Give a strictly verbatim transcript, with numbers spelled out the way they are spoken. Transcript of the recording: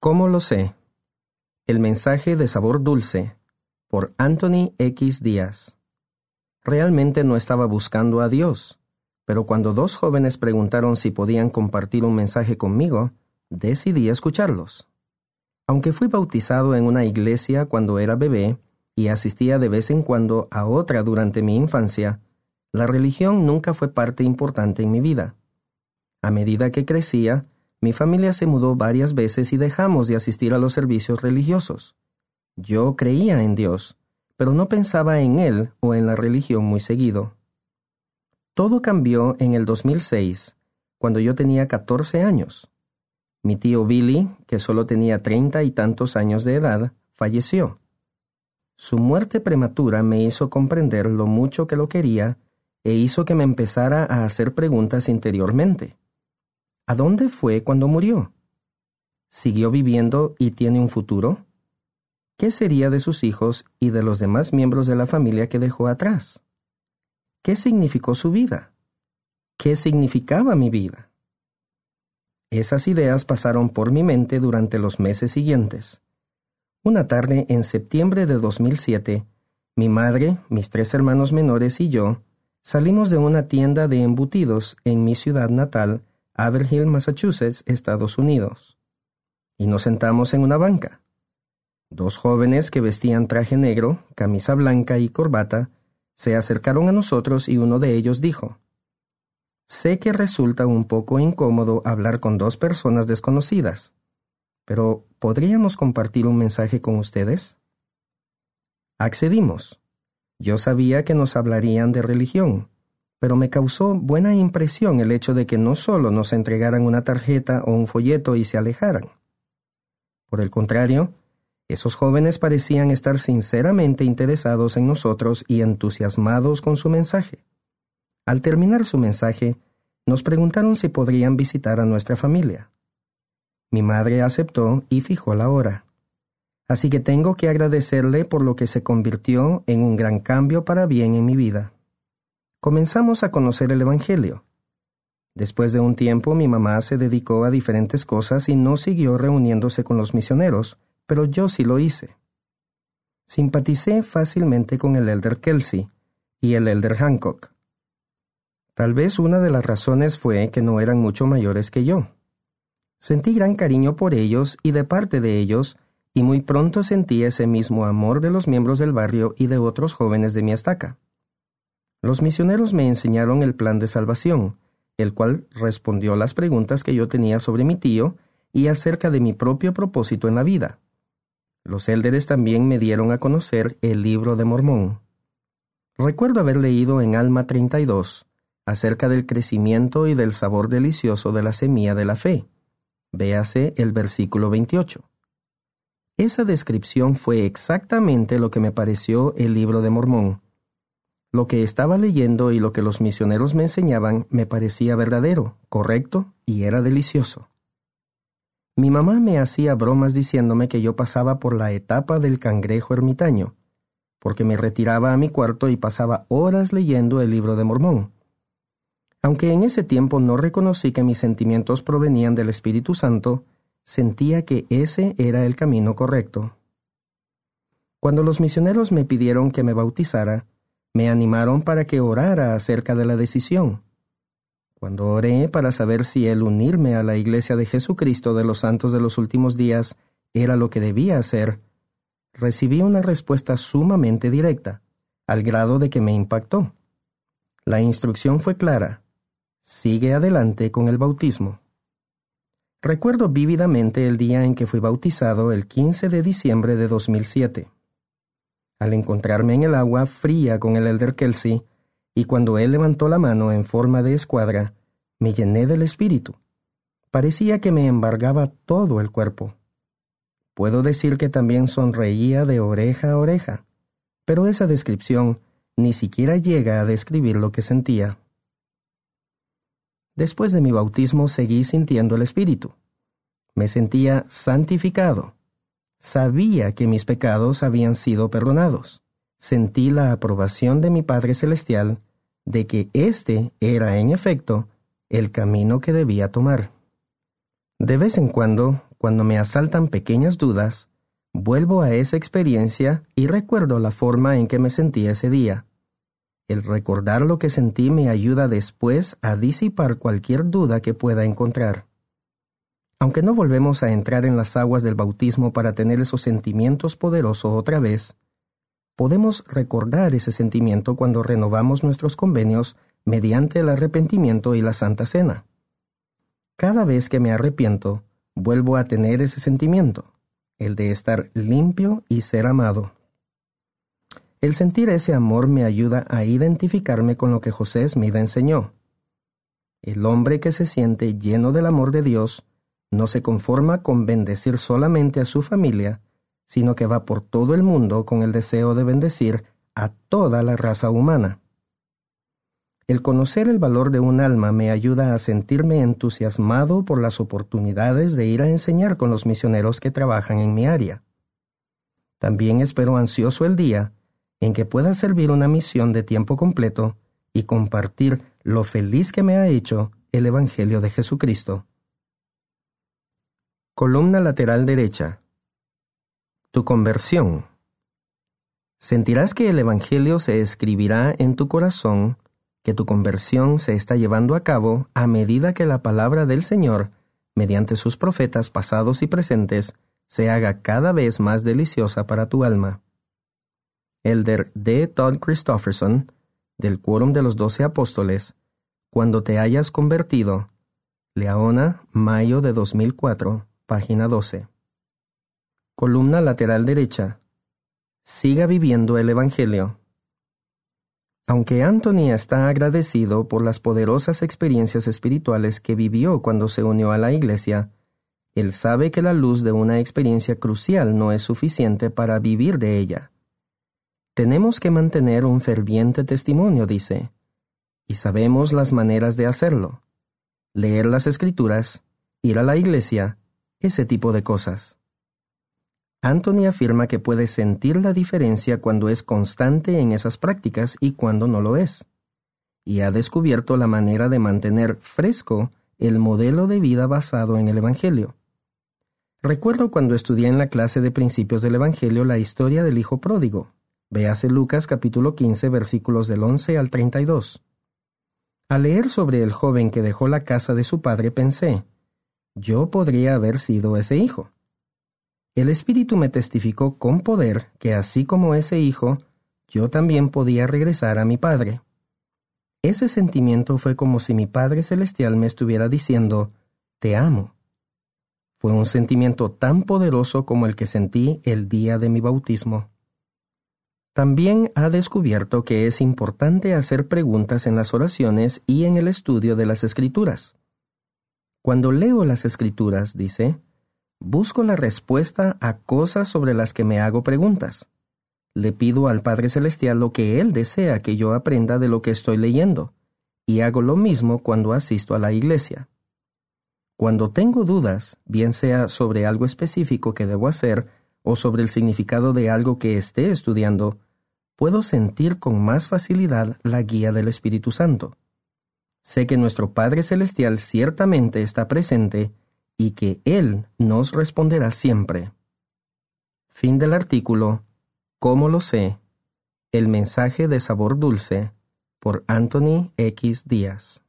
¿Cómo lo sé? El mensaje de sabor dulce, por Anthony X. Díaz. Realmente no estaba buscando a Dios, pero cuando dos jóvenes preguntaron si podían compartir un mensaje conmigo, decidí escucharlos. Aunque fui bautizado en una iglesia cuando era bebé y asistía de vez en cuando a otra durante mi infancia, la religión nunca fue parte importante en mi vida. A medida que crecía, mi familia se mudó varias veces y dejamos de asistir a los servicios religiosos. Yo creía en Dios, pero no pensaba en Él o en la religión muy seguido. Todo cambió en el dos mil seis, cuando yo tenía catorce años. Mi tío Billy, que solo tenía treinta y tantos años de edad, falleció. Su muerte prematura me hizo comprender lo mucho que lo quería e hizo que me empezara a hacer preguntas interiormente. ¿A dónde fue cuando murió? ¿Siguió viviendo y tiene un futuro? ¿Qué sería de sus hijos y de los demás miembros de la familia que dejó atrás? ¿Qué significó su vida? ¿Qué significaba mi vida? Esas ideas pasaron por mi mente durante los meses siguientes. Una tarde en septiembre de dos mil siete, mi madre, mis tres hermanos menores y yo salimos de una tienda de embutidos en mi ciudad natal, Haverhill, Massachusetts, Estados Unidos, y nos sentamos en una banca. Dos jóvenes que vestían traje negro, camisa blanca y corbata se acercaron a nosotros y uno de ellos dijo: «Sé que resulta un poco incómodo hablar con dos personas desconocidas, pero ¿podríamos compartir un mensaje con ustedes?» Accedimos. Yo sabía que nos hablarían de religión, pero me causó buena impresión el hecho de que no solo nos entregaran una tarjeta o un folleto y se alejaran. Por el contrario, esos jóvenes parecían estar sinceramente interesados en nosotros y entusiasmados con su mensaje. Al terminar su mensaje, nos preguntaron si podrían visitar a nuestra familia. Mi madre aceptó y fijó la hora. Así que tengo que agradecerle por lo que se convirtió en un gran cambio para bien en mi vida. Comenzamos a conocer el Evangelio. Después de un tiempo, mi mamá se dedicó a diferentes cosas y no siguió reuniéndose con los misioneros, pero yo sí lo hice. Simpaticé fácilmente con el Elder Kelsey y el Elder Hancock. Tal vez una de las razones fue que no eran mucho mayores que yo. Sentí gran cariño por ellos y de parte de ellos, y muy pronto sentí ese mismo amor de los miembros del barrio y de otros jóvenes de mi estaca. Los misioneros me enseñaron el plan de salvación, el cual respondió las preguntas que yo tenía sobre mi tío y acerca de mi propio propósito en la vida. Los élderes también me dieron a conocer el Libro de Mormón. Recuerdo haber leído en Alma treinta y dos acerca del crecimiento y del sabor delicioso de la semilla de la fe. Véase el versículo veintiocho. Esa descripción fue exactamente lo que me pareció el Libro de Mormón. Lo que estaba leyendo y lo que los misioneros me enseñaban me parecía verdadero, correcto y era delicioso. Mi mamá me hacía bromas diciéndome que yo pasaba por la etapa del cangrejo ermitaño, porque me retiraba a mi cuarto y pasaba horas leyendo el Libro de Mormón. Aunque en ese tiempo no reconocí que mis sentimientos provenían del Espíritu Santo, sentía que ese era el camino correcto. Cuando los misioneros me pidieron que me bautizara, me animaron para que orara acerca de la decisión. Cuando oré para saber si el unirme a la Iglesia de Jesucristo de los Santos de los Últimos Días era lo que debía hacer, recibí una respuesta sumamente directa, al grado de que me impactó. La instrucción fue clara: sigue adelante con el bautismo. Recuerdo vívidamente el día en que fui bautizado, el quince de diciembre de dos mil siete. Al encontrarme en el agua fría con el Elder Kelsey, y cuando él levantó la mano en forma de escuadra, me llené del Espíritu. Parecía que me embargaba todo el cuerpo. Puedo decir que también sonreía de oreja a oreja, pero esa descripción ni siquiera llega a describir lo que sentía. Después de mi bautismo seguí sintiendo el Espíritu. Me sentía santificado. Sabía que mis pecados habían sido perdonados. Sentí la aprobación de mi Padre Celestial de que este era, en efecto, el camino que debía tomar. De vez en cuando, cuando cuando me asaltan pequeñas dudas, vuelvo a esa experiencia y recuerdo la forma en que me sentí ese día. El recordar lo que sentí me ayuda después a disipar cualquier duda que pueda encontrar. Aunque no volvemos a entrar en las aguas del bautismo para tener esos sentimientos poderosos otra vez, podemos recordar ese sentimiento cuando renovamos nuestros convenios mediante el arrepentimiento y la Santa Cena. Cada vez que me arrepiento, vuelvo a tener ese sentimiento, el de estar limpio y ser amado. El sentir ese amor me ayuda a identificarme con lo que José Smith enseñó. El hombre que se siente lleno del amor de Dios no se conforma con bendecir solamente a su familia, sino que va por todo el mundo con el deseo de bendecir a toda la raza humana. El conocer el valor de un alma me ayuda a sentirme entusiasmado por las oportunidades de ir a enseñar con los misioneros que trabajan en mi área. También espero ansioso el día en que pueda servir una misión de tiempo completo y compartir lo feliz que me ha hecho el Evangelio de Jesucristo. Columna lateral derecha. Tu conversión. Sentirás que el Evangelio se escribirá en tu corazón, que tu conversión se está llevando a cabo a medida que la palabra del Señor, mediante sus profetas pasados y presentes, se haga cada vez más deliciosa para tu alma. Elder D. Todd Christofferson, del Quórum de los Doce Apóstoles, Cuando te hayas convertido, Leona, mayo de dos mil cuatro, página doce. Columna lateral derecha. Siga viviendo el Evangelio. Aunque Anthony está agradecido por las poderosas experiencias espirituales que vivió cuando se unió a la iglesia, él sabe que la luz de una experiencia crucial no es suficiente para vivir de ella. Tenemos que mantener un ferviente testimonio, dice, y sabemos las maneras de hacerlo. Leer las Escrituras, ir a la iglesia, ese tipo de cosas. Anthony afirma que puede sentir la diferencia cuando es constante en esas prácticas y cuando no lo es, y ha descubierto la manera de mantener fresco el modelo de vida basado en el Evangelio. Recuerdo cuando estudié en la clase de principios del Evangelio la historia del hijo pródigo. Véase Lucas capítulo quince, versículos del once al treinta y dos. Al leer sobre el joven que dejó la casa de su padre pensé, yo podría haber sido ese hijo. El Espíritu me testificó con poder que así como ese hijo, yo también podía regresar a mi Padre. Ese sentimiento fue como si mi Padre Celestial me estuviera diciendo, te amo. Fue un sentimiento tan poderoso como el que sentí el día de mi bautismo. También ha descubierto que es importante hacer preguntas en las oraciones y en el estudio de las Escrituras. Cuando leo las Escrituras, dice, busco la respuesta a cosas sobre las que me hago preguntas. Le pido al Padre Celestial lo que Él desea que yo aprenda de lo que estoy leyendo, y hago lo mismo cuando asisto a la iglesia. Cuando tengo dudas, bien sea sobre algo específico que debo hacer o sobre el significado de algo que esté estudiando, puedo sentir con más facilidad la guía del Espíritu Santo. Sé que nuestro Padre Celestial ciertamente está presente y que Él nos responderá siempre. Fin del artículo ¿Cómo lo sé? El mensaje de sabor dulce por Anthony X. Díaz.